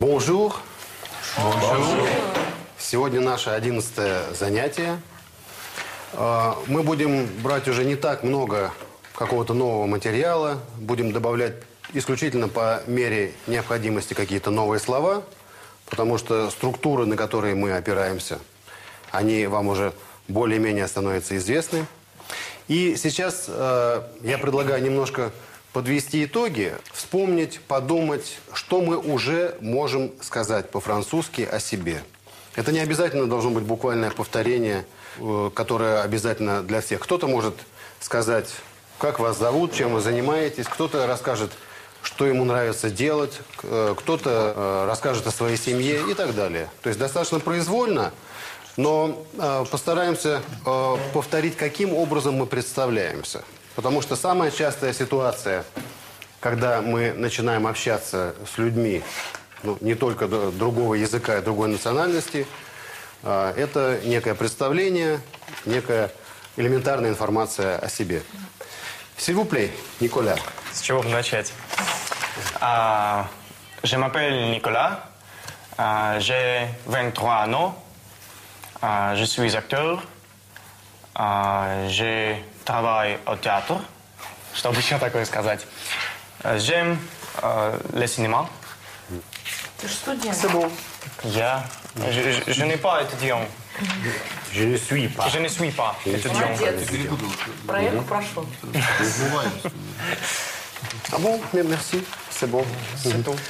Bonjour. Bonjour. Сегодня наше 11-е занятие. Мы будем брать уже не так много какого-то нового материала. Будем добавлять исключительно по мере необходимости какие-то новые слова. Потому что структуры, на которые мы опираемся, они вам уже более-менее становятся известны. И сейчас я предлагаю немножко подвести итоги, вспомнить, подумать, что мы уже можем сказать по-французски о себе. Это не обязательно должно быть буквальное повторение, которое обязательно для всех. Кто-то может сказать, как вас зовут, чем вы занимаетесь, кто-то расскажет, что ему нравится делать, кто-то расскажет о своей семье и так далее. То есть достаточно произвольно, но постараемся повторить, каким образом мы представляемся. Потому что самая частая ситуация, когда мы начинаем общаться с людьми, не только другого языка и другой национальности, это некое представление, некая элементарная информация о себе. S'il vous plaît, Nicolas. С чего бы начать? Je m'appelle Nicolas, j'ai 23 ans, je suis acteur, je travaille au théâtre. Что бы еще такое сказать? J'aime le cinéma. Ты же студент. C'est bon. Je n'ai pas étudiant. Je ne suis pas. Je ne suis pas étudiant. Молодец. Проект прошел. Ah bon, merci, c'est bon. C'est tout.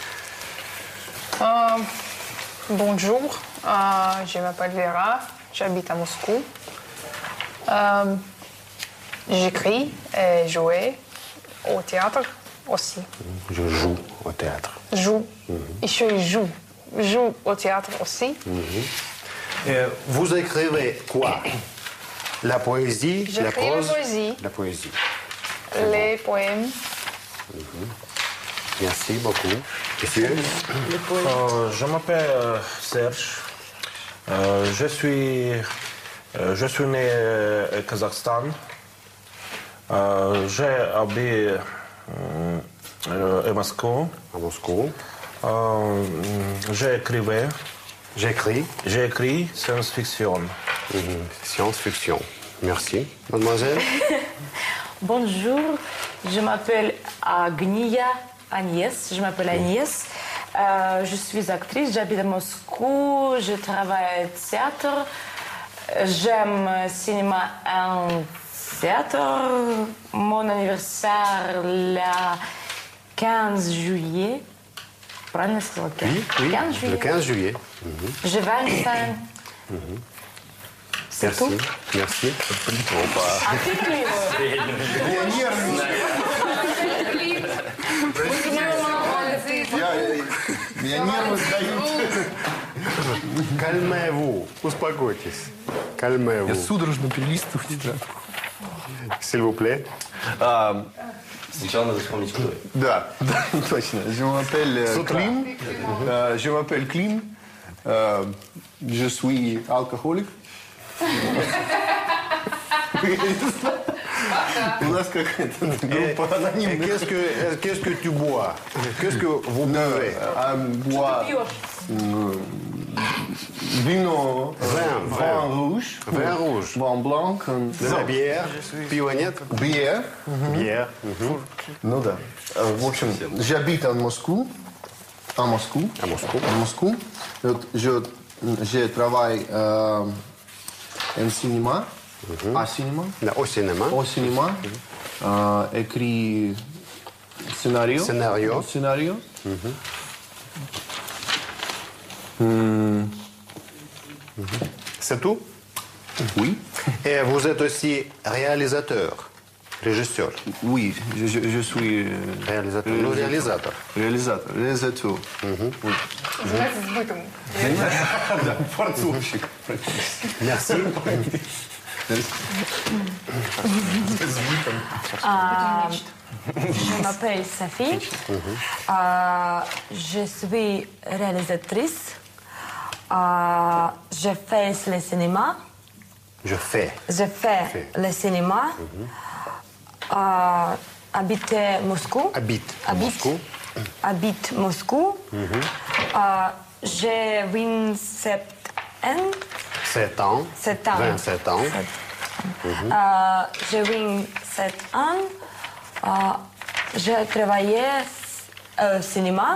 Bonjour, je m'appelle Vera, j'habite à Moscou. J'écris et joue au théâtre aussi. Je joue au théâtre. Joue. Еще и joue. Joue au théâtre aussi. Vous écrivez quoi? La poésie, la J'écris la prose? poésie. La poésie. Les poèmes. Merci beaucoup. Monsieur? Je m'appelle Serge. Je suis né au Kazakhstan. J'ai habité à Moscou. À Moscou. J'écris science-fiction. Science-fiction. Merci. Mademoiselle? Bonjour, je m'appelle Agnès. Je m'appelle Agnès. Je suis actrice, j'habite à Moscou, je travaille au théâtre. J'aime le cinéma et théâtre. Mon anniversaire le 15 juillet. Правильно сказала? Oui, 15 juillet. le 15 juillet. J'ai 25. C'est Merci. tout. Merci. А ты клево. Меня нервы сдают. Calmez-vous. Успокойтесь. Calmez-vous. Я судорожно перелистываю тетрадку. S'il vous plaît. Сначала надо вспомнить, кто это. Да, точно. Je m'appelle Клим. Je m'appelle Клим. Je suis alcoolique. У нас какая-то группа анонимных. Qu'est-ce que tu bois? Qu'est-ce que vous buvez? Bois вино, vin rouge, Vin rouge. vin blanc, De la bière? Пива нет? bière. Bière. Ну да. В общем, j'habite en Moscou. À Moscou. À Moscou. À Moscou. Je travaille en cinéma. À cinéma. Au cinéma. Au cinéma. Écrit scénario. Scénario. Scénario. C'est tout? Oui. Et vous êtes aussi réalisateur, régisseur. Oui, je suis Réalisateur. Ну, реализатор. réalisateur. Réalisateur. Называется с бытом. Форцовщик. Merci. Je m'appelle Sophie. Je suis réalisatrice. Je fais le cinéma. Je fais. Je fais le cinéma. Habite Moscou. Habite à Moscou. Habite Moscou. J'ai 27 ans. 7 ans. 7 ans. 27 ans. J'ai 27 ans. J'ai travaillé au cinéma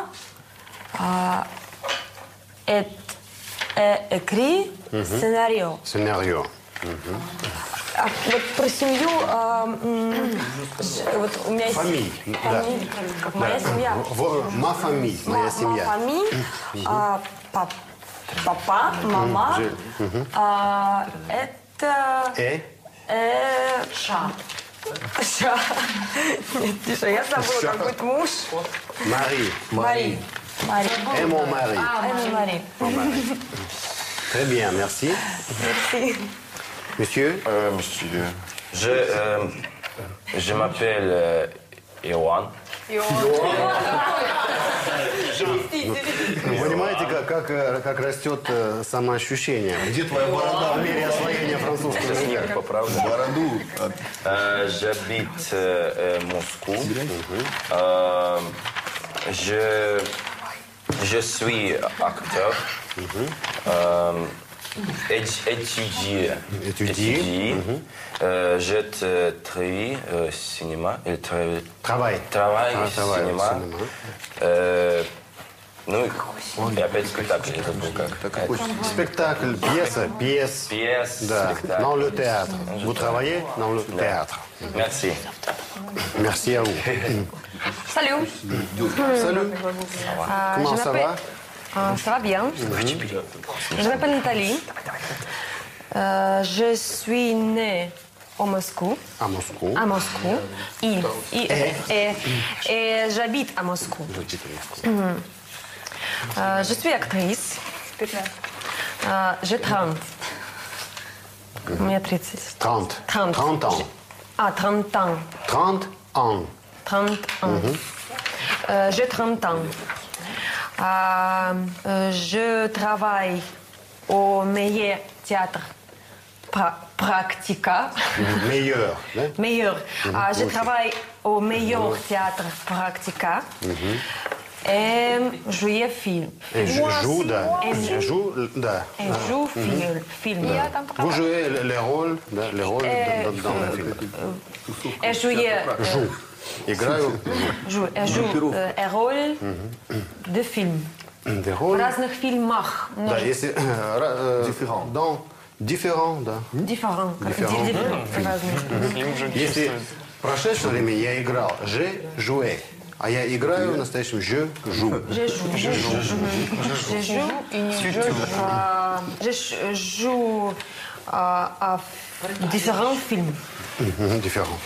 et écrit scénario. Scénario. Вот про семью, вот у меня есть Фамилия. фамилия, как моя семья. Ma famille, моя семья. Моя папа, мама, это... Ша. Нет, Тиша, я забыла, как будет муж. Мари. Мари. Et mon mari. Мари. Très bien, merci. Merci. Monsieur? Monsieur. Je m'appelle Иоанн. Вы понимаете, как растет самоощущение? Где твоя борода в мире освоения французского языка? Поправда. Бороду. J'habite Moscou. Je suis acteur. Étudie. Je travaille au cinéma. Travail. Travaille au Travail au cinéma. cinéma. Ну, и опять спектакль. Это был как? Спектакль, пьеса, pièce. Пьес, Да, спектакль. dans le théâtre. Vous travaillez dans le théâtre. Merci. Merci à vous. Salut. Salut. Comment ça va? Ça va bien. Je m'appelle Nathalie. Je suis née au Moscou. À Moscou. À Moscou. Et j'habite à Moscou. Je suis actrice. J'ai 30. У меня 30. 30. 30. 30 ans. 30 ans. 30 ans. 30 ans. J'ai 30 ans. Je travaille au meilleur théâtre Practica. Meilleur. Да? Meilleur. Je travaille au meilleur théâtre Practica. Et jouer film. Et je joue, да. Je joue, да. Et joue film. Vous jouez les rôles, да, les rôles dans le film. Et jouer. Joue. Играю. Joue un rôle de film. Des В rôles. разных фильмах. Да, если... Dans différents, да. Différents. Если в прошедшем времени я играл, je jouais, а я играю в настоящем je joue. Je joue à différents films. Différents.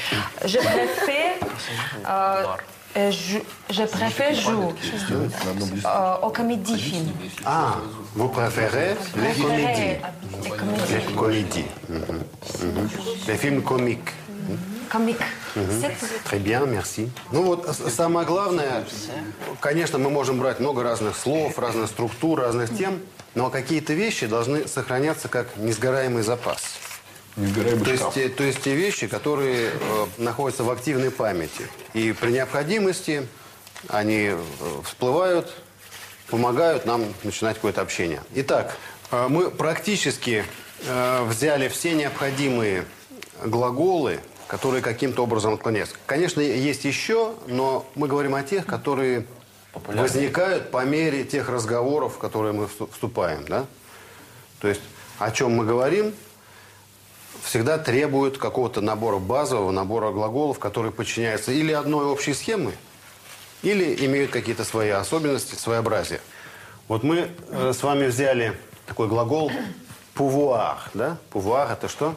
Je préfère jouer aux comédies films. Ah, vous préférez les comédies. Les comédies. Les films comiques. Comique. Très bien, merci. Ну вот, самое главное, конечно, мы можем брать много разных слов, разных структур, разных тем, но какие-то вещи должны сохраняться как несгораемый запас. То есть те вещи, которые находятся в активной памяти. И при необходимости они всплывают, помогают нам начинать какое-то общение. Итак, мы практически взяли все необходимые глаголы, которые каким-то образом отклоняются. Конечно, есть еще, но мы говорим о тех, которые возникают по мере тех разговоров, в которые мы вступаем. Да? То есть о чем мы говорим, всегда требует какого-то набора базового, набора глаголов, которые подчиняются или одной общей схемы, или имеют какие-то свои особенности, своеобразия. Вот мы с вами взяли такой глагол pouvoir. Да? Pouvoir – это что?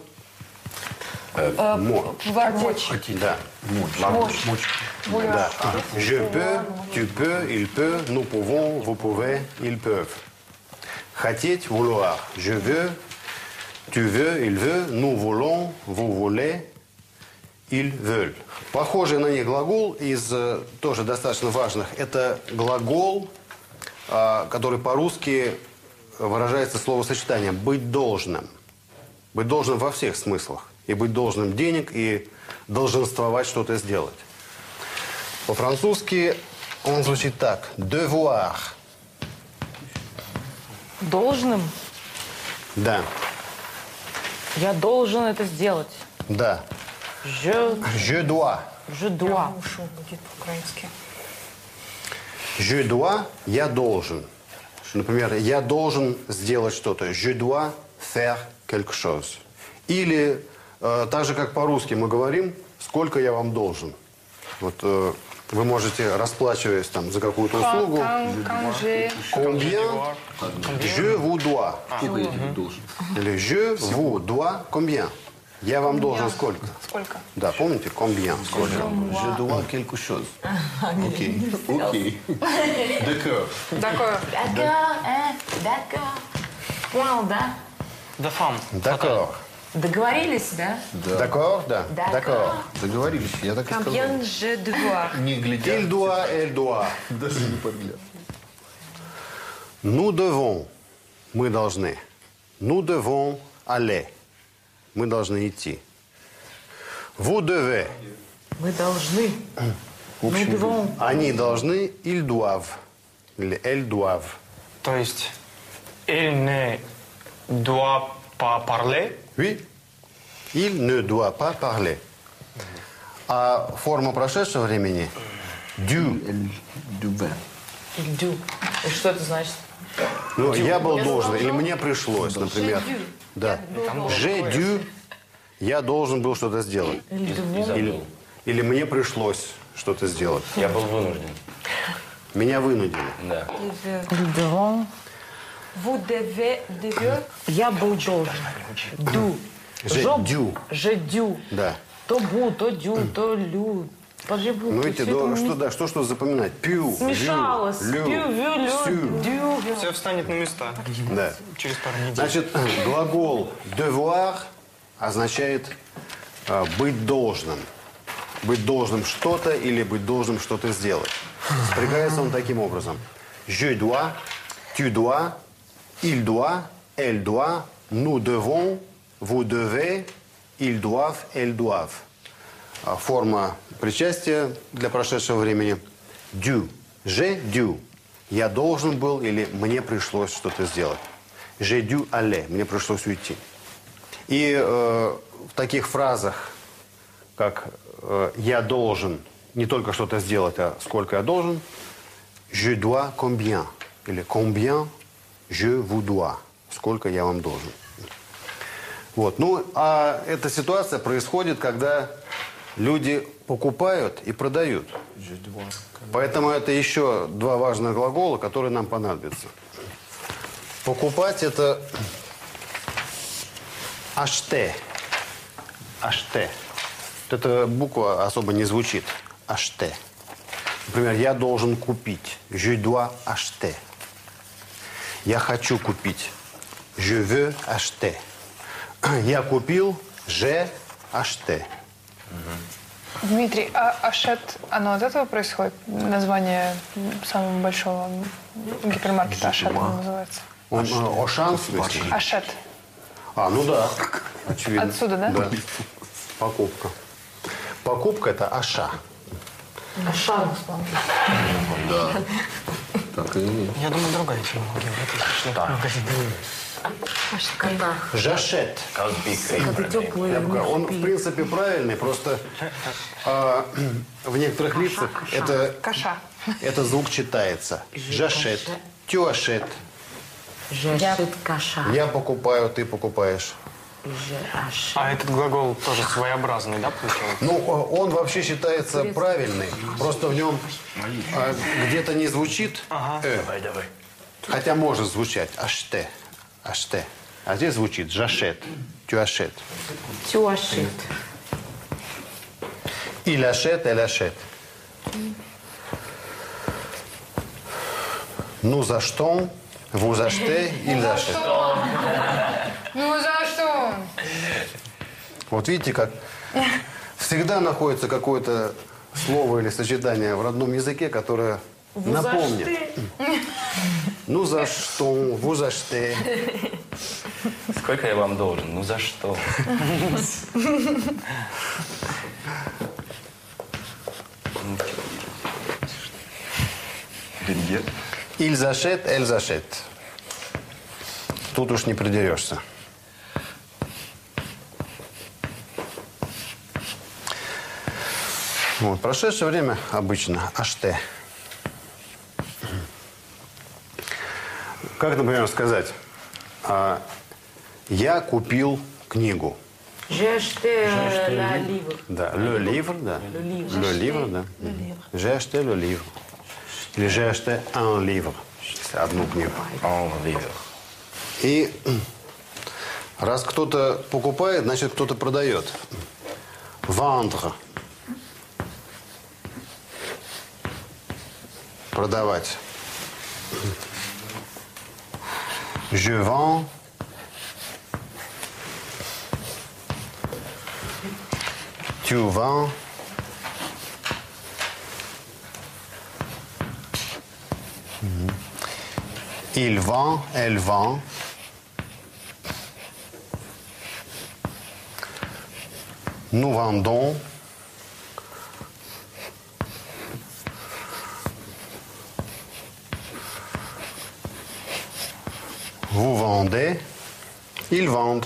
Мочь. Да. Мочь. Да. Je peux, tu peux, il peut, nous pouvons, vous pouvez, ils peuvent. Хотеть, vouloir. Je veux, tu veux, il veut, nous voulons, vous voulez, ils veulent. Похожий на них глагол из тоже достаточно важных. Это глагол, который по-русски выражается словосочетанием «быть должным». Быть должным во всех смыслах. И быть должным денег, и долженствовать что-то сделать. По-французски он звучит так. Devoir. Должным? Да. Я должен это сделать. Да. Je dois. Ушу будет по-украински. Je dois, я должен. Например, я должен сделать что-то. Je dois faire quelque chose. Или, так же, как по-русски мы говорим, сколько я вам должен. Вот вы можете, расплачиваясь там за какую-то услугу, combien je vous dois. Или je vous dois combien. Я вам должен сколько? Сколько? Да, помните? Combien? Сколько? Je dois quelque chose. Окей. Окей. D'accord. D'accord. D'accord, d'accord. Понял, да? The femme. D'accord. Договорились, да? D'accord, да. D'accord. Договорились, я так и сказал. Combien je dois? Не глядя. Il doit, elle doit. Даже не подгляд. Nous devons. Мы должны. Nous devons aller. Мы должны идти. Vous devez. Мы должны. Мы devons. Они должны. Ils doivent. Или elles doivent. То есть, il ne doit pas parler. Oui. Il ne doit pas parler. А форма прошедшего времени dû. Il do. И что это значит? Ну, я был должен, или мне пришлось, например. Да. J'ai dû. Я должен был что-то сделать. Или мне пришлось что-то сделать. Я был вынужден. Меня вынудили. Да. Il devons. Vous devez... Я был должен. Do. J'ai dû. Je dû. Да. То бу, то дю, то лю. Подребу. Ну, видите, что запоминать? Пью, Смешалось. лю, Пью, вю, лю, сю. дю. Все встанет на места. Да. Через пару недель. Значит, глагол devoir означает быть должным. Быть должным что-то или быть должным что-то сделать. Спрягается он таким образом. Je dois, tu dois, il doit, elle doit, nous devons, vous devez, ils doivent, elles doivent. Форма причастия для прошедшего времени. Dû. J'ai dû. Я должен был или мне пришлось что-то сделать. J'ai dû aller. Мне пришлось уйти. И в таких фразах, как я должен не только что-то сделать, а сколько я должен, je dois combien. Или combien je vous dois. Сколько я вам должен. Вот. Ну, а эта ситуация происходит, когда люди покупают и продают. Поэтому это еще два важных глагола, которые нам понадобятся. Покупать – это acheter. Acheter. Вот эта буква особо не звучит. Acheter. Например, я должен купить. Je dois acheter. Я хочу купить. Je veux acheter. Я купил. J'ai acheté. Дмитрий, а Ашет, оно от этого происходит? Название самого большого гипермаркета Ашет называется. Он Ошан, в смысле? Ашет. А, ну да. Очевидно. Отсюда, да? Да. Покупка. Покупка – это Аша. Ашан. Да. Так и есть. Я думаю, другая терминология. Жашет. Он, в принципе, правильный, просто в некоторых лицах Каша. это звук читается. Жашет. Тюашет. Каша. Я покупаю, ты покупаешь. А этот глагол тоже своеобразный, да, получается? Ну, он вообще считается правильный. Просто в нем где-то не звучит Давай. хотя может звучать аште. Аште. А здесь звучит жашет. Тюашет. Тюашит. Il achète, elle achète. Nous achetons, vous achetez, ils achètent. Ну за что? Вот видите, как всегда находится какое-то слово или сочетание в родном языке, которое напомнит. Ну за что, vous achetez. Сколько я вам должен? Ну за что? Ils achètent, elles achètent. Тут уж не придерешься. Вот. Прошедшее время обычно acheter. Как, например, сказать, я купил книгу. J'ai acheté la livre. Да, le livre, да. Le livre, да. J'ai acheté le livre. Или j'ai acheté un livre. Если одну книгу. Un livre. И раз кто-то покупает, значит, кто-то продает. Vendre. Продавать. Je vends. Tu vends. Il vend, elle vend. Nous vendons. Vous vendez. Ils vendent.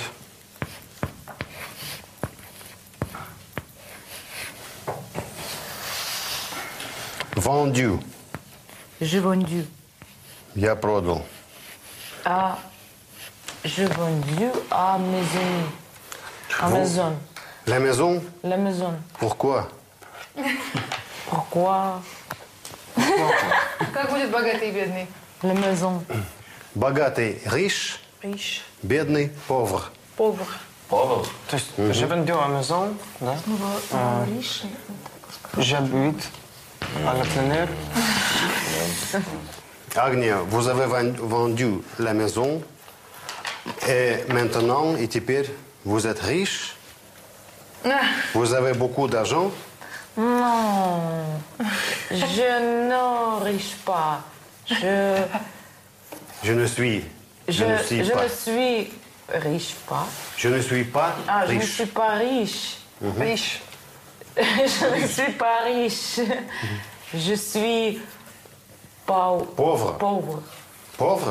Vendu. J'ai vendu. Я продал. J'ai vendu à maison. À maison. La maison. La maison. Pourquoi? Pourquoi? Как будет богатый и бедный? La maison. Богатый riche, Riche. бедный pauvre. Pauvre. Pauvre. То есть, j'ai vendu à la maison, да? J'habite à la plein air. Агния, vous avez vendu la maison et maintenant, et теперь, vous êtes riche? Vous avez beaucoup d'argent? Non. Je ne riche pas. Je ne suis pas. ne suis riche pas. Je ne suis pas Je ne riche. suis pas riche. Riche. Je ne suis pas riche. Je suis Pauvre. pauvre. Pauvre?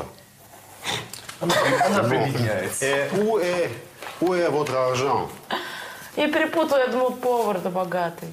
Et où est votre argent? Я перепутала, я думала, повар это богатый.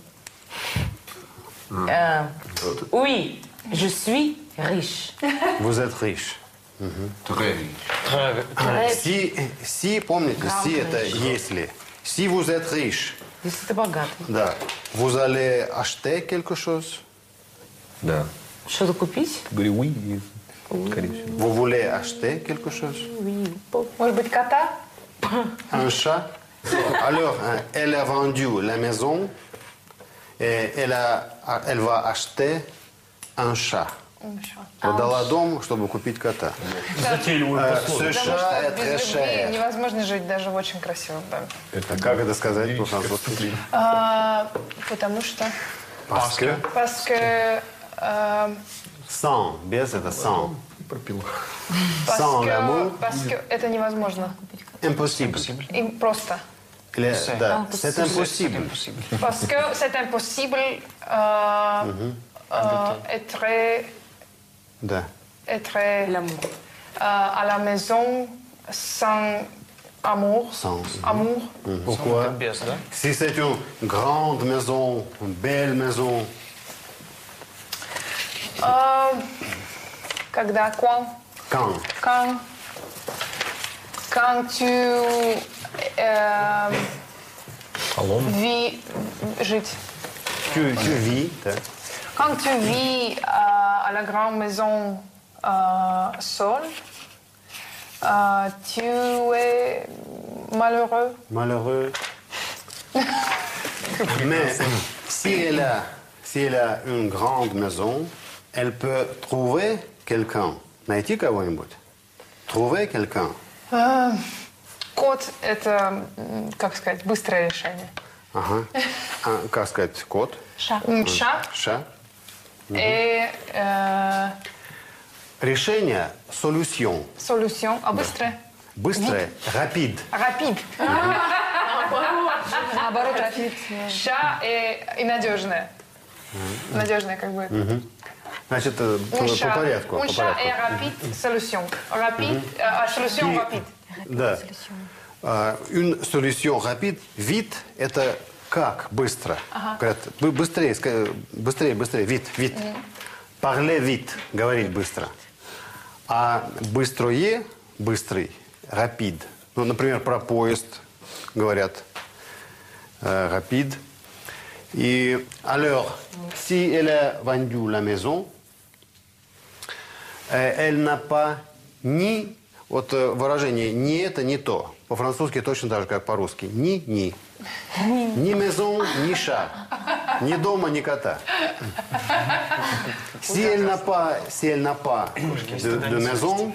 Oui, je suis riche. Vous êtes riche. Très riche. Si, помните, si это если. Si vous êtes riche, Если ты богатый. да, vous allez acheter quelque chose? Да. Что-то купить? Говорю, oui, скорее всего. Vous voulez acheter quelque chose? Oui. Может быть, кота? Un chat? Alors, elle a vendu la maison et elle va acheter un chat. Продала дом, чтобы купить кота. Ce chat est très Без любви cher. невозможно жить даже в очень красивом доме. Как это сказать по-французски? Потому что... Parce que Parce que... sans, без это sans. Parce Sans que, l'amour, parce que это невозможно. impossible. И просто. Да, c'est impossible. Parce que c'est impossible Да. être L'amour. à la maison sans amour. Sans. Amour. Pourquoi? Без, да? Si c'est une grande maison, une belle maison, Когда, quand? quand tu vis, жить. Tu vis, да. Quand tu vis à la grande maison seul, tu es malheureux. Malheureux. Mais si elle a une grande maison, elle peut trouver quelqu'un. Найти кого-нибудь. Trouver quelqu'un. Кот – это, как сказать, быстрое решение. Ага. Как сказать, кот? Chat. Chat. Et Решение, solution. solution, быстрое. Быстрое, rapide. Rapide. Наоборот, rapide. Chat и надежное. Надежное, как бы. Значит, по Un chat, порядку. un По chat est порядку. rapide, solution. Rapide, solution И- rapide. Да. Une solution rapide. Vite – это как, быстро. Говорят, быстрее, быстрее, быстрее. Vite, vite. Parler vite – говорить быстро. А быстрое – быстрый, rapide. Ну, например, про поезд говорят rapide. И alors, si elle a vendu la maison, elle n'a pas ni... Вот выражение «ни это, ни то». По-французски точно так же, как по-русски. Ни. Ни maison, ни chat. Ни дома, ни кота. Si elle n'a pas de maison,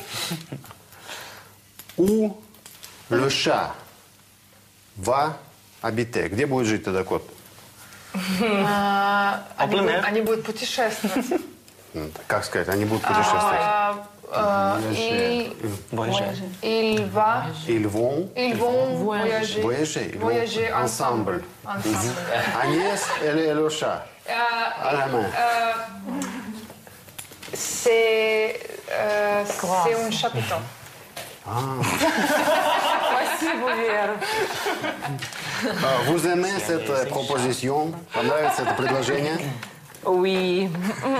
où le chat va habiter? Где будет жить тогда кот? Они будут путешествовать. Как сказать? Они будут путешествовать. Il va... Ils vont Ils vont voyager. voyager. Voyager ensemble. Agnès et le chat. À la main. C'est un chapitre. Спасибо, Вера. Vous aimez cette proposition? Понравится это предложение? Oui.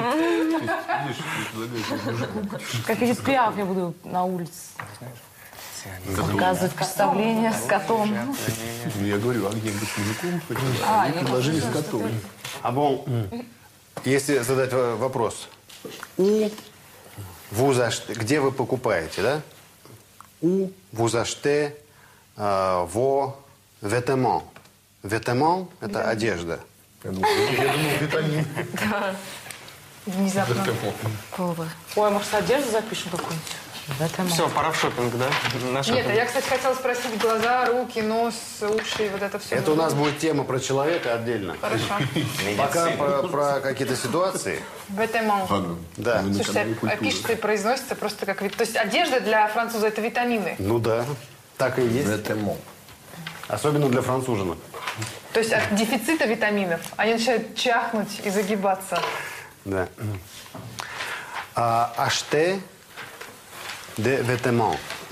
Как Эдит Пиаф, я буду на улице показывать представление с котом. Ну, я говорю, а где-нибудь с мужиком? Они предложили с котом. А bon, если задать вопрос, где вы покупаете, да? Où vous achetez vos vêtements? Vêtements – это одежда. Я думал, витамин. Внезапно. Ой, может, одежду запишем какую-нибудь? В этом. Все, пора в шопинг, да? На Нет, шопинг. а я, кстати, хотела спросить глаза, руки, нос, уши, вот это все. Это у нас будет тема про человека отдельно. Хорошо. Пока про какие-то ситуации. Витамин. Да. Слушайте, пишется и произносится просто как... То есть одежда для француза – это витамины. Ну да, так и есть. Витамин. Особенно для француженок. То есть от дефицита витаминов они начинают чахнуть и загибаться. Да. Acheter des vêtements.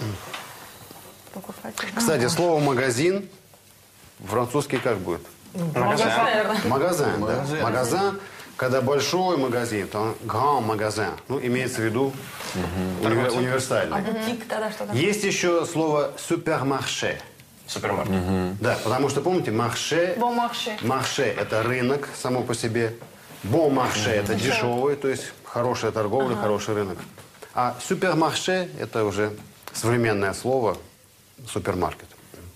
Кстати, слово «магазин» французский как будет? Магазин, да. Магазин, когда большой магазин, то grand магазин. Ну, имеется в виду универсальный. Бутик тогда что-то. Есть еще слово «супермарше». Супермаркет. Да, потому что, помните, марше... Bon marché. Марше – это рынок само по себе. Bon марше – это дешевый, то есть хорошая торговля, хороший рынок. А супермарше – это уже современное слово супермаркет.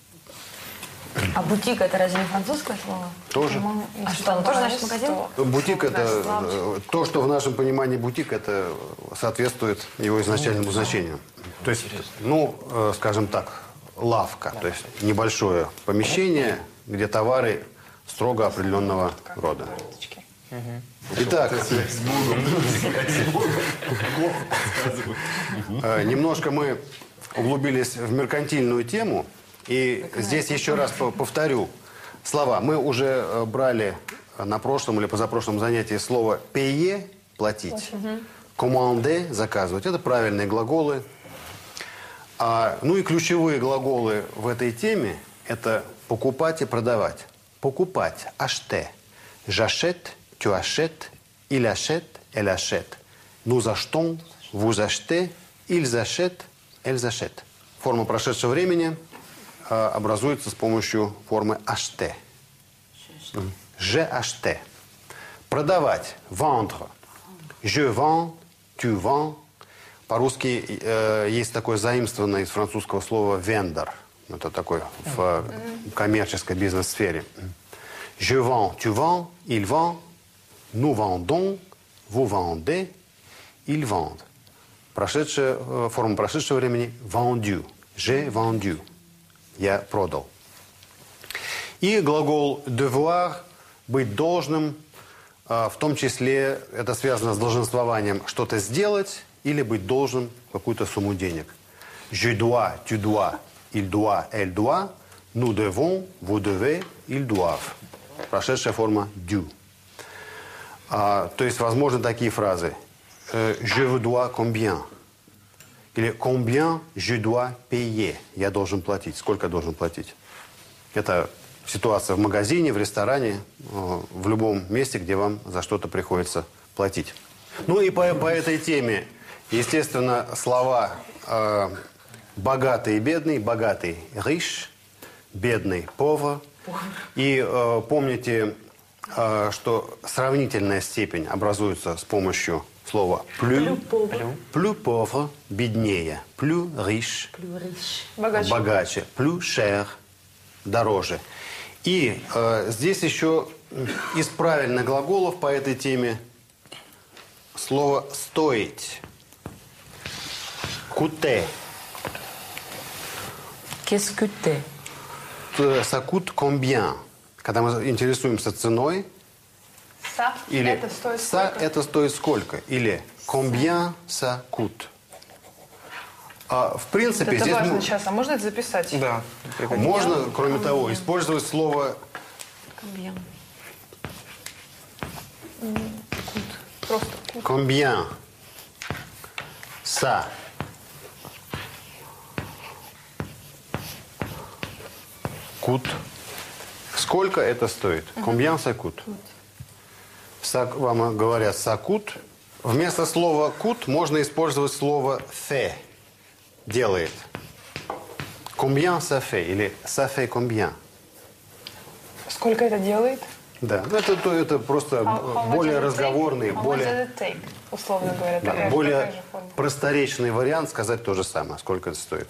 А бутик это разве не французское слово? Тоже. А что, оно тоже значит магазин? Бутик – это то, что в нашем понимании бутик – это соответствует его изначальному значению. То есть, ну, скажем так, лавка, то есть небольшое помещение, где товары строго определенного рода. Итак, немножко мы углубились в меркантильную тему, и здесь еще раз повторю слова. Мы уже брали на прошлом или позапрошлом занятии слово «payer» – платить, «commander» – заказывать. Это правильные глаголы. Ну и ключевые глаголы в этой теме – это покупать и продавать. Покупать – acheter. J'achète, tu achètes, il achète, elle achète. Nous achetons, vous achetez, ils achètent, elles achètent. Форма прошедшего времени образуется с помощью формы acheter. Je achetais. Продавать – vendre. Je vends, tu vends. По-русски есть такое заимствованное из французского слова «вендор». Это такое в коммерческой бизнес-сфере. Je vends, tu vends, il vend, nous vendons, vous vendez, ils vendent. Форма прошедшего времени vendu. J'ai vendu. Я продал. И глагол devoir – быть должным, в том числе это связано с долженствованием что-то сделать или быть должен какую-то сумму денег. Je dois, tu dois, il doit, elle doit, nous devons, vous devez, ils doivent. Прошедшая форма «du». То есть, возможны такие фразы. je vous dois combien? Или combien je dois payer? Я должен платить. Сколько я должен платить? Это ситуация в магазине, в ресторане, в любом месте, где вам за что-то приходится платить. Ну и по этой теме, естественно, слова богатый и бедный. Богатый – riche, бедный – pauvre. И помните, что сравнительная степень образуется с помощью слова plus pauvre – беднее, plus riche – богаче, plus cher – дороже. И здесь еще из правильных глаголов по этой теме слово «стоить». «Coûter». Qu'est-ce que t'es? Ça coûte combien? Когда мы интересуемся ценой, Ça, или это стоит «ça» сколько? это стоит сколько? Или «combien ça coûte». В принципе, Это здесь важно сейчас. А можно это записать? Да. можно, кроме того, использовать слово Просто. «combien ça coûte». Сколько это стоит? Combien ça coûte? Вам говорят «ça coûte». Вместо слова «coûte» можно использовать слово «fait». Делает. Combien ça fait? Или ça fait combien? Сколько это делает? Да, ну, это просто How much более does it take? разговорный, How much более, does it take? Условно говоря. да, такая же более форма. просторечный вариант сказать то же самое, сколько это стоит.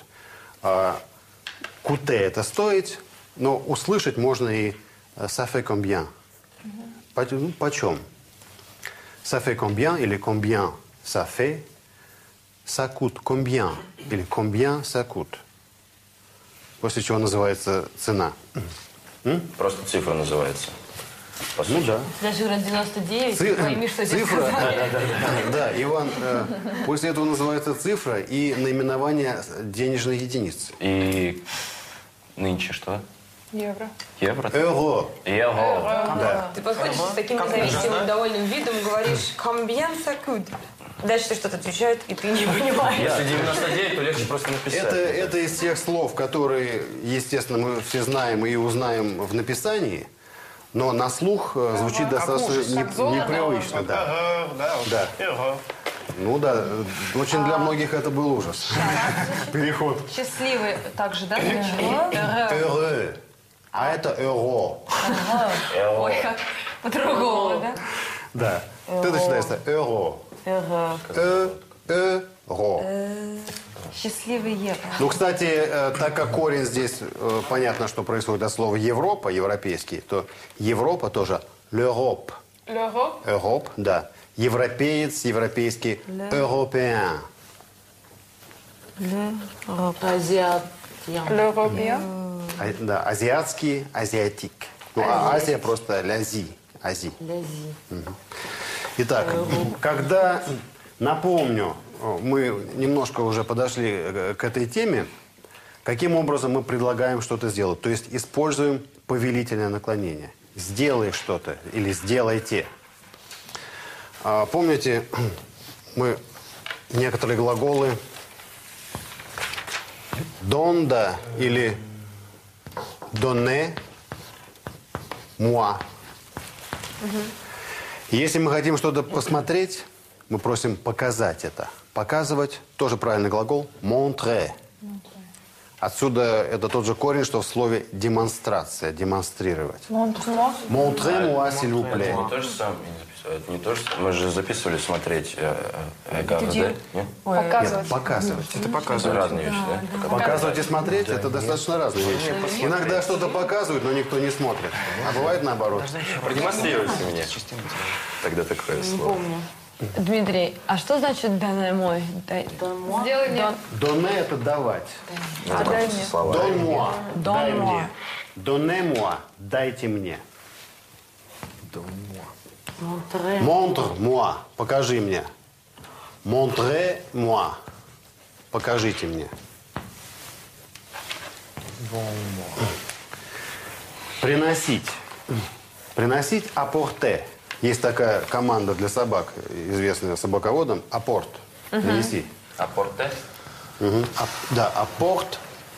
Куте это стоить, но услышать можно и ça fait combien. Почем? Ça fait combien или combien ça fait. Ça coûte combien или combien ça coûte. После чего называется цена. Просто цифра называется. По сути. Ну да. Даже говорят 99, пойми, что здесь Цифра, сказали. да, Иван, после этого называется цифра и наименование денежной единицы. И нынче что? Евро. Евро? Эго. Евро. Да. Ты подходишь с таким независимым, довольным видом, говоришь «combien ça coûte». Дальше ты что-то отвечает, и ты не понимаешь. Если 99, то легче просто написать. Это из тех слов, которые, естественно, мы все знаем и узнаем в написании, но на слух звучит достаточно непривычно. Да. Да. Ну да, очень для многих это был ужас. Переход. Счастливый также, да, звучит? Heureux. А это euro. Ой, как по-другому, да? Да. Ты начинаешь с euro. Euro. Счастливый евро. Ну, кстати, так как корень здесь, понятно, что происходит от слова Европа, европейский, то Европа тоже l'Europe. L'Europe. Europe, да. Европеец, европейский, européen. Азиатien. L'Européen. Да, азиатский, азиатик. Ну, а Азия просто l'Asie, Азия. Итак, когда, напомню, мы немножко уже подошли к этой теме, каким образом мы предлагаем что-то сделать. То есть используем повелительное наклонение. Сделай что-то или сделайте. Помните, мы некоторые глаголы «donda» или «donner moi». Если мы хотим что-то посмотреть, мы просим показать это. Показывать – тоже правильный глагол «montrer». Отсюда это тот же корень, что в слове «демонстрация», «демонстрировать». Montre-moi. «Montrez-moi, s'il vous Это plaît». не то же самое. Это не то же самое. Мы же записывали смотреть regarder, да? Нет? Показывать. Нет, показывать. Это разные вещи, да? Показывать и смотреть – это достаточно разные вещи. Иногда что-то показывают, но никто не смотрит. А бывает наоборот. Продемонстрируйте мне. Тогда такое слово. Дмитрий, а что значит «данное мой»? Сделай мне. «Donner» – это давать. Дай мне. Слова. «Donne-moi» – дай мне. «Donnez-moi» – дайте мне. «Montre-moi» – покажи мне. «Montrez-moi» – покажите мне. Приносить. Приносить apporter. Есть такая команда для собак, известная собаководом, апорт. Принеси. Апорте? Да, апорт.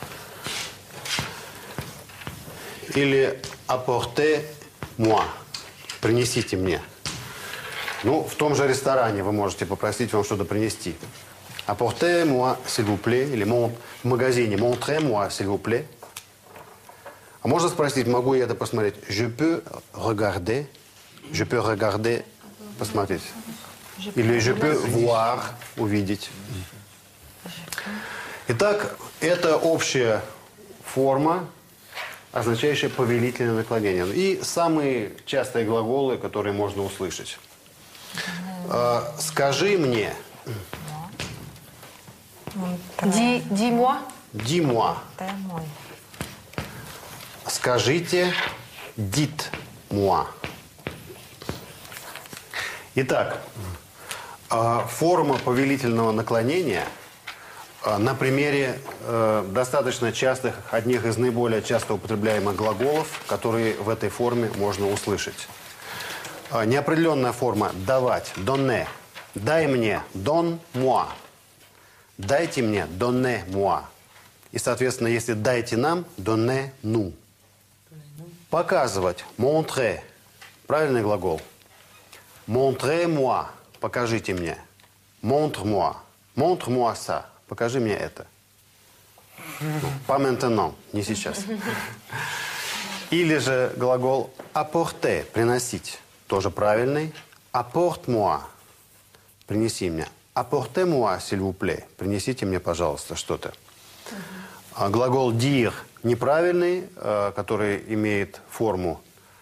Или апорте moi. Принесите мне. Ну, в том же ресторане вы можете попросить вам что-то принести. Apportez moi, s'il vous plaît. Или в магазине montrez moi, s'il vous plaît. А можно спросить, могу я это посмотреть? Je peux regarder. Je peux regarder. Посмотреть. Или je peux voir. Увидеть. Итак, это общая форма, означающая повелительное наклонение. И самые частые глаголы, которые можно услышать. Скажи мне. Dis-moi. Dis-moi. Скажите. Dites-moi. Итак, форма повелительного наклонения на примере достаточно частых, одних из наиболее часто употребляемых глаголов, которые в этой форме можно услышать. Неопределенная форма «давать», «donner». «Дай мне», «donne-moi». «Дайте мне», «donnez-moi». И, соответственно, если «дайте нам», «donnez-nous». Показывать, «montrer». Правильный глагол. «Montrez-moi». Покажите мне. «Montre-moi». «Montre-moi ça». Покажи мне это. Pas maintenant. Не сейчас. Или же глагол «apporter». Приносить. Тоже правильный. «Apporte-moi». Принеси мне. «Apportez-moi, s'il vous plaît». Принесите мне, пожалуйста, что-то. Глагол «dire» неправильный, который имеет форму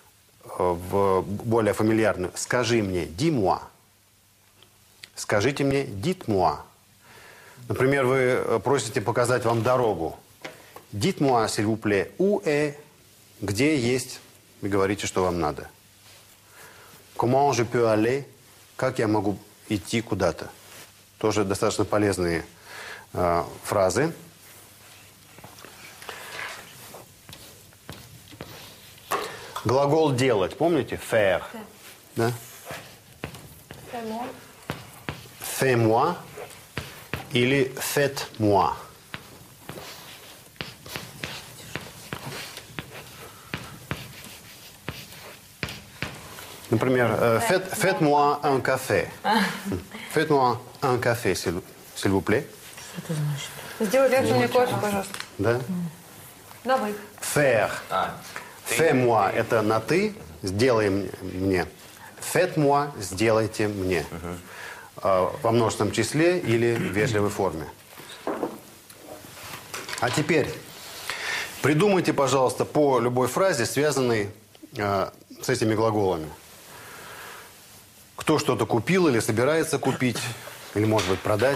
более фамильярную. «Скажи мне», «dis-moi». «Скажите мне», «dites-moi». Например, вы просите показать вам дорогу. «Dites-moi, s'il vous plaît, où est», где есть, вы говорите, что вам надо. «Comment je peux aller», как я могу идти куда-то. Тоже достаточно полезные фразы. Глагол «делать», помните? «Faire». Да? Fais-moi. «Fais-moi» или «faites-moi». Например, «Faites-moi un café». «Faites-moi un café, s'il vous plaît». Сделайте мне кофе, пожалуйста. Да? Давай. «Faire». «Fais-moi» – это на «ты», «сделай мне». «Faites-moi» – «сделайте мне». Во множественном числе или в вежливой форме. А теперь придумайте, пожалуйста, по любой фразе, связанной с этими глаголами. Кто что-то купил или собирается купить, или, может быть, продать.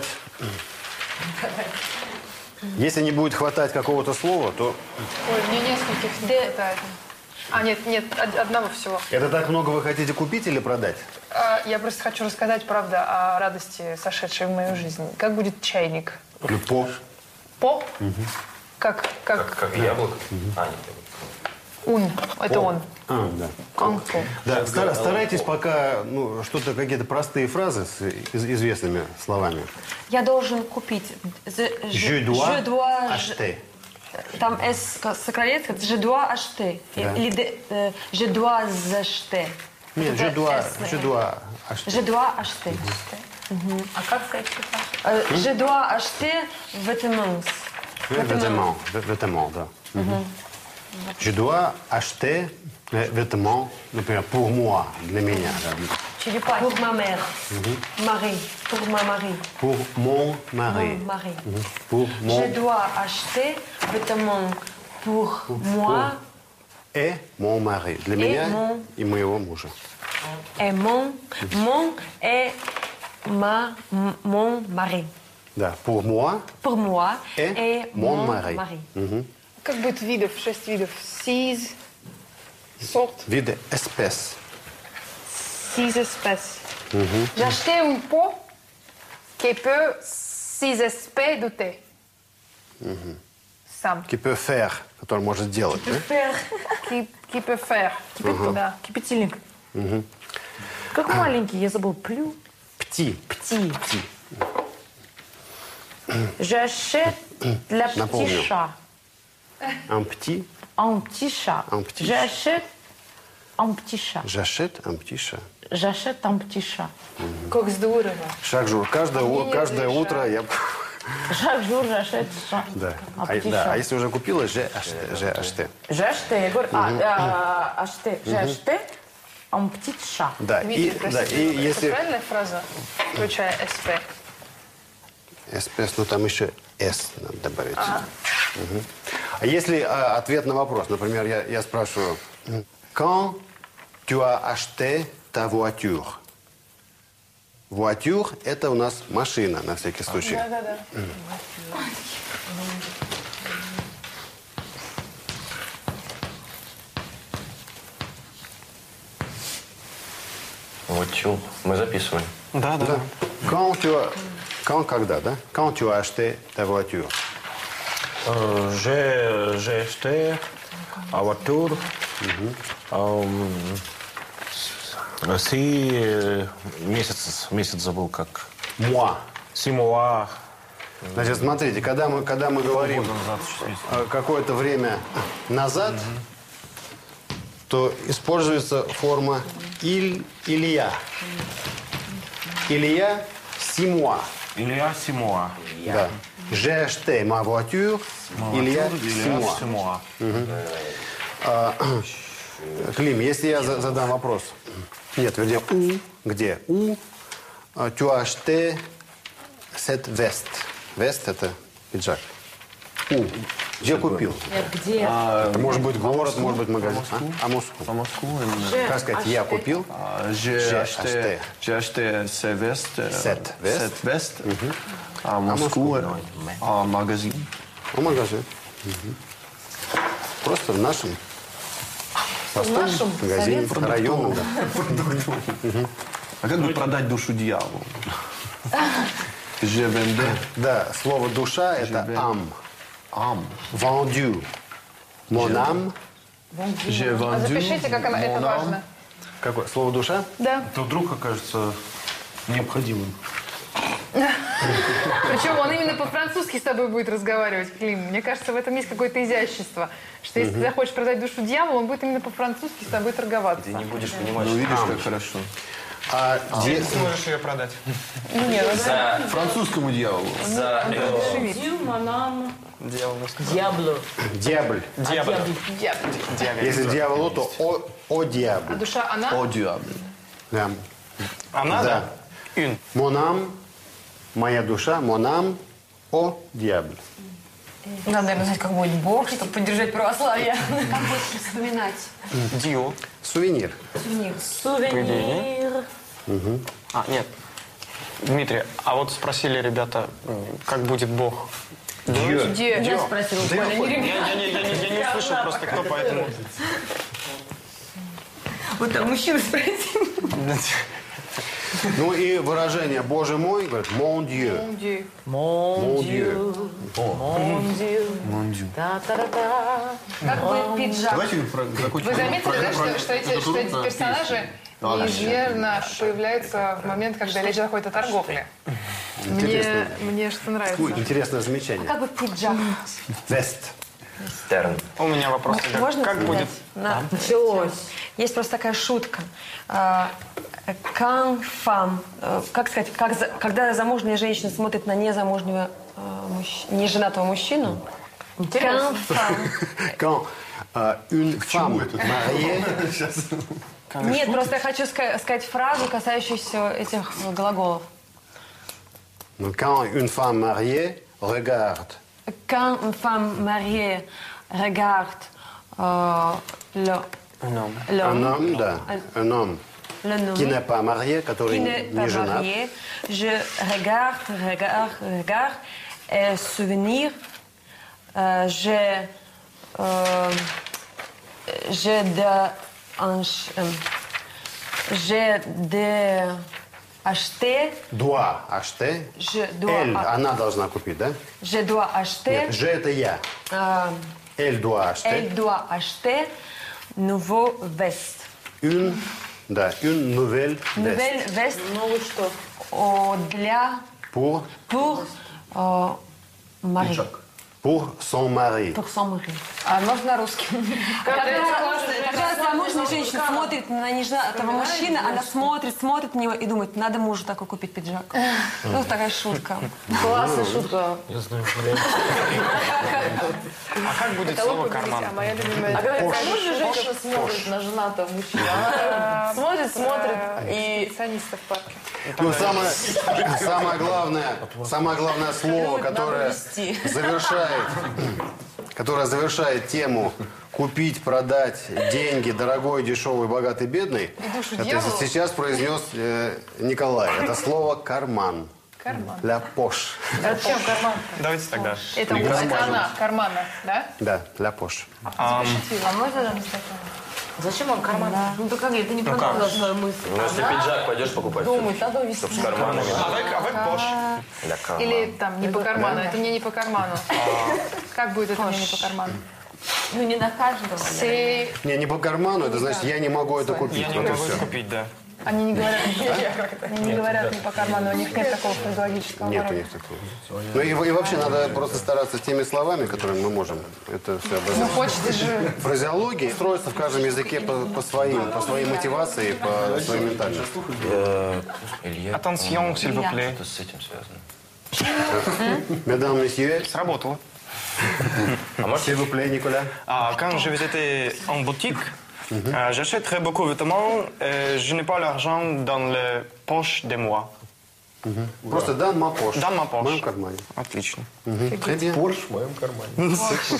Если не будет хватать какого-то слова, то... Ой, мне нескольких не хватает. А, нет, одного всего. Это так много вы хотите купить или продать? Я просто хочу рассказать, правда, о радости, сошедшей в мою жизнь. Как будет чайник? По. По? Как Как яблоко? А, нет. ун. Это он. Да. Конфу. Да, старайтесь пока что-то, какие-то простые фразы с известными словами. Я должен купить. Je dois acheter. Там S сократится, je dois acheter. Да. Или je dois acheter. Нет, je dois acheter. Je dois acheter. А как сказать это? Je dois acheter vêtements. Vêtements, да. Je dois acheter vêtements, например, pour moi, для меня. Да. Черепахи. Pour ma mère. Marie. Pour ma mari. Pour mon mari. Mon mari. Pour mon... Je dois acheter vêtements pour moi Et mon mari. Для меня и моего мужа. et mon et mon mari. Да, pour moi Pour moi et mon mari. Как будет видов? 6 видов. Six. Сорт. Вид espèce. 6 espèces. J'ai acheté une peau qui peut 6 espèces de thé. Сам. Qui peut faire, который может делать. Да? Qui peut faire. Да. Кипятильник. Как маленький, я забыл. Плю. Пти. Пти. J'achète la Напомню. petit chat. Un petit. Un petit chat. Un petit J'achète un petit chat. J'achète un petit chat. J'achète un petit chat. Как здорово. Шаг-жур. Каждое утро я... Chaque jour, j'achète Да. un А, petit да. chat. А если уже купила, j'ai acheté. J'ai acheté, я говорю, acheté. J'ai acheté un petit chat. Да. Дмитрий, И, да, простите, и это если... правильная фраза, включая СП? СПС, ну там еще S надо добавить. Мгм. А если ответ на вопрос, например, я спрашиваю, quand tu as acheté ta voiture? Voiture – это у нас машина, на всякий случай. Да-да-да. Вот чё, мы записывали. Да. Quand, когда, да? Quand tu as acheté ta voiture? J'ai acheté la voiture. Месяц забыл как. Moi. 6 mois. Значит, смотрите, когда мы говорим какое-то время назад, то используется форма Илья. Илья 6 mois. Илья 6 mois. Да. J'ai acheté ma voiture. Илья 6 mois. Клим, если я задам вопрос. Нет, вернее, где? Tu as acheté cette veste. Veste – это пиджак. Где купил? Где? Это может быть город, может быть магазин. А Москву? À Moscou. Как сказать, я купил? J'ai acheté. acheté ces vestes. Cette veste. Cette veste. À Moscou. En magasin. В магазин. Просто в нашем простом магазине, районе. Да. А как бы продать душу дьяволу? Je vendais. Да, слово «душа» – это «ам». Ам. Vendu. Mon âme. J'ai vendu. Запишите, как это mon âme. важно. Какое? Слово «душа»? Да. Это вдруг окажется необходимым. Причем он именно по-французски с тобой будет разговаривать, Клим. Мне кажется, в этом есть какое-то изящество. Что если ты захочешь продать душу дьяволу, он будет именно по-французски с тобой торговаться. Ты не будешь понимать, Ну, что видишь, как хорошо. А Ты сможешь ее продать. Французскому дьяволу. за Диабло. дьяволь. Дьявол. Если дьяволу, то о А дьявол. душа она? О, дьявол. Да. Она, Да. да? Une. Mon âme, моя душа, mon âme, о дьявол. Надо, наверное, знать, как будет Бог, чтобы поддержать православие. Как будешь вспоминать? Дио. Сувенир. Сувенир. А, нет. Дмитрий, а вот спросили ребята, как будет Бог? Где? Я спросила, Коля, не ремня. Я не услышал просто кто, поэтому... Вот там мужчина спросил. Ну и выражение «Боже мой» говорит «Mon Dieu». Где? Mon Dieu. Mon Dieu. Та-та-та-та. Как будет пиджак? Давайте закончим. Вы заметили, да, что эти персонажи неизмерно появляются в момент, когда речь заходит о торговле? Мне что нравится. Интересное замечание. Как бы пиджак. Вест. Терн. У меня вопрос. тогда. Можно Как сказать? будет? Началось. Есть просто такая шутка. Quand femme, как сказать, когда замужняя женщина смотрит на незамужнего, неженатого мужчину. Quand femme. Quand une femme mariée... Нет, просто я хочу сказать фразу, касающуюся этих глаголов. Quand une femme mariée regarde. Quand une femme mariée regarde l'homme, Un homme, да. Un homme le nom, qui n'est pas marié, который qui n'est pas не женат. marié, je regarde et souvenir, j'ai acheté, Doit acheter. je dois, Elle, она должна купить, да? je dois acheter, Нет, je это я. Elle doit acheter elle doit acheter nouveau veste. une Да, une nouvelle veste. Nouvelle veste. Новый что? Для... Pour Мари. Pour son mari. Pour son mari. А можно на русский? Когда замужняя женщина смотрит на неженатого мужчины, она смотрит на него и думает, надо мужу такой купить пиджак. Ну, такая шутка. Классная шутка. Я знаю вариант. А как будет слово карман? А моя любимая... А когда замужняя женщина смотрит на женатого мужчину, она смотрит и... Специалисты в парке. Ну, самое главное слово, которое завершает тему «купить, продать, деньги, дорогой, дешевый, богатый, бедный», это дьяволу. сейчас произнес Николай. Это слово «карман». Карман. «La poche». А чем карман? Давайте тогда. Это она, кармана, да? Да, «la poche». А можно нам стакан? Зачем он карман? Ну, так как это не продал должна мысль. Ну, если пиджак пойдешь покупать, Думать, надо вести. с карманами. Avec poche. Для кармана. Или там не по карману, это мне не по карману. Как будет это мне не по карману? Ну, не на каждого. Все... Не по карману, это значит, я не могу это купить. Я не Вот и могу все. купить, да. Они не говорят, они не говорят не по карману, у них нет такого фразеологического Нет у оборота. них такого. Ну и вообще надо просто стараться теми словами, которыми мы можем это все Ну, обозначить. хочется же... Фразеология строится в каждом языке по своей мотивации, по своей ментальности. Илья, Attention, s'il vous plaît. что с этим связано? Mesdames, messieurs, Сработало. s'il vous plaît, Nicolas. Quand je visitais en boutique, j'achète très beaucoup de vêtements et je n'ai pas l'argent dans les poches de moi. Просто dans ma poche. Dans ma В моем poche. кармане. Отлично. Très bien. Борщ в моем кармане.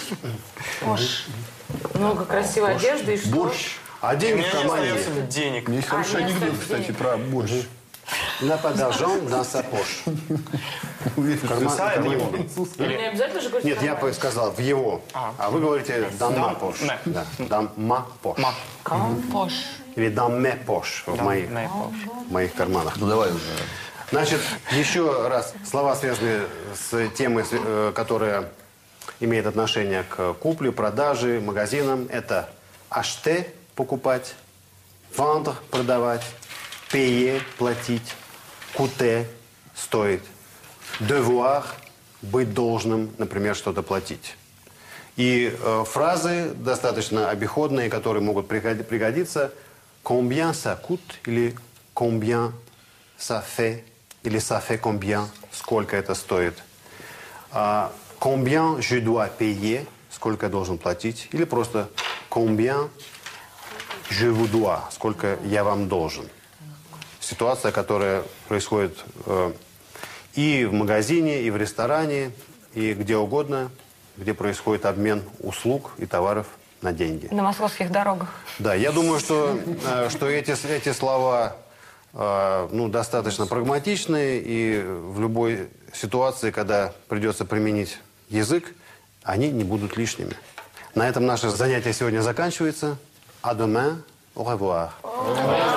Много красивой одежды и что? Борщ. А У денег меня в не кармане остается нет. денег. Есть хороший анекдот, кстати, про борщ. N'a pas d'argent dans sa poche. В карман- Ça, это его. Не обязательно же говорить Нет, я бы сказал в его. А вы говорите dans ma poche. me. Да, dans ma poche. Пош. Или dans mes poches. В моих карманах. Ну давай уже. Значит, еще раз, слова, связанные с темой, которая имеет отношение к купле, продаже, магазинам. Это acheter – покупать, vendre – продавать, payer – платить, coûter – стоить, devoir – быть должным, например, что-то платить. И фразы достаточно обиходные, которые могут пригодиться. Combien ça coûte или combien ça fait или ça fait combien, сколько это стоит. Combien je dois payer, сколько я должен платить. Или просто combien je vous dois, сколько я вам должен. Ситуация, которая происходит и в магазине, и в ресторане, и где угодно, где происходит обмен услуг и товаров на деньги. На московских дорогах. Да, я думаю, что эти слова достаточно прагматичные, и в любой ситуации, когда придется применить язык, они не будут лишними. На этом наше занятие сегодня заканчивается. À demain, au revoir.